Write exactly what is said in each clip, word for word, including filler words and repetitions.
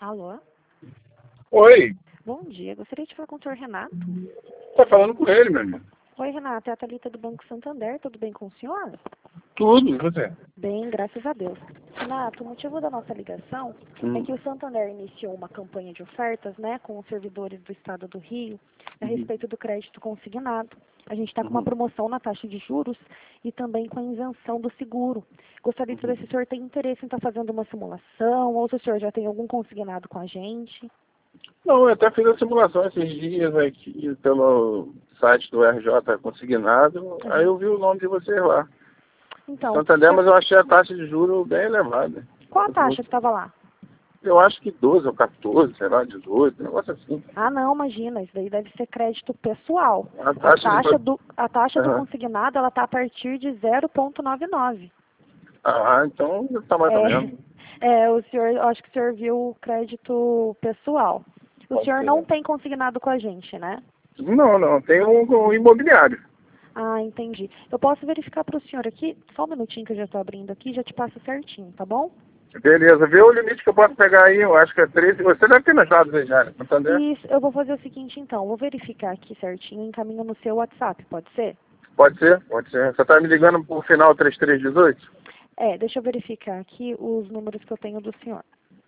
Alô? Oi, Bom dia. Gostaria de falar com o senhor Renato. tá falando com ele, meu irmão. Oi, Renato. É a Thalita do Banco Santander. Tudo bem com o senhor? Tudo, e você? Bem, graças a Deus. Renato, o motivo da nossa ligação é Hum. que o Santander iniciou uma campanha de ofertas, né, com os servidores do Estado do Rio, a Uhum. respeito do crédito consignado. A gente está com uma Uhum. promoção na taxa de juros e também com a isenção do seguro. Gostaria de saber se o senhor tem interesse em estar fazendo uma simulação ou se o senhor já tem algum consignado com a gente. Não, eu até fiz a simulação esses dias aqui pelo site do R J Consignado, Uhum. aí eu vi o nome de vocês lá. Então, Santander, o mas senhor- eu achei a taxa de juros bem elevada. qual a taxa que estava lá? Eu acho que doze ou quatorze, sei lá, dezoito, um negócio assim. Ah, não, imagina, isso daí deve ser crédito pessoal. A A taxa taxa de... do, a taxa do Aham. consignado, ela está a partir de zero vírgula noventa e nove. Ah, então tá mais ou menos. É, é, o senhor, eu acho que o senhor viu o crédito pessoal. O Pode senhor não ser. tem consignado com a gente, né? Não, não, tem um, um imobiliário. Ah, entendi. Eu posso verificar para o senhor aqui, só um minutinho que eu já estou abrindo aqui, já te passo certinho, tá bom? Beleza, vê o limite que eu posso pegar aí, eu acho que é treze. Você deve ter nos dados aí já, né? Santander? Isso, eu vou fazer o seguinte então, vou verificar aqui certinho e encaminho no seu WhatsApp, pode ser? Pode ser, pode ser. Você tá me ligando por final três três um oito? É, deixa eu verificar aqui os números que eu tenho do senhor.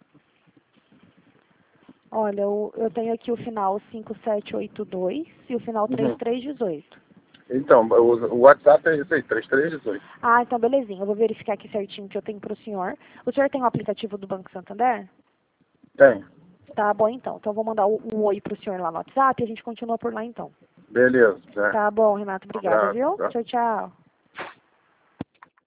Olha, eu, eu tenho aqui o final cinco sete oito dois e o final três Uhum. três um oito. Então, o, o WhatsApp é isso aí, três três um oito. Ah, então belezinha. Eu vou verificar aqui certinho o que eu tenho para o senhor. O senhor tem o aplicativo do Banco Santander? Tem. Tá bom, então. Então eu vou mandar um um oi para o senhor lá no WhatsApp e a gente continua por lá, então. Beleza. Né? Tá bom, Renato. Um Obrigada, abraço. viu? Tá? Tchau, tchau.